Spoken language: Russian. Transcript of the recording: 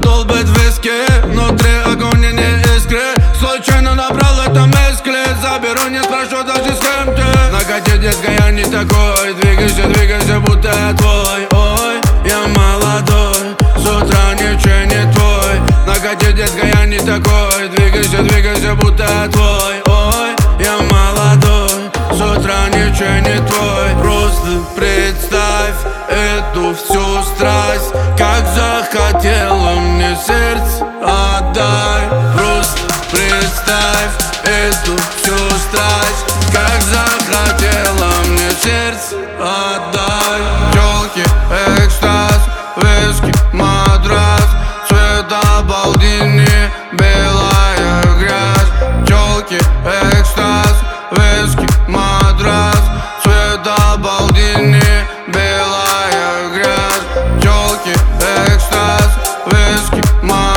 долбит виски, внутри огонь и не искры. Случайно набрал это мескли, заберу, не спрошу даже с кем ты. Накати, детка, я не такой, двигайся, двигайся, будто я твой. Ой, я молодой, с утра ничего не твой. Накати, детка, я не такой, двигайся, двигайся, будто я твой. Ой, я молодой, с утра ничего не твой. Просто представь эту всю страсть, как захотела мне сердце отдай. Просто представь эту всю страсть, как захотела мне сердце отдай. Тёлки, экстаз, виски, матрас, цвет обалденный, белая грязь. Тёлки, экстаз, виски, матрас, цвет обалденный, белая грязь. Тёлки, экстаз, виски, матрас.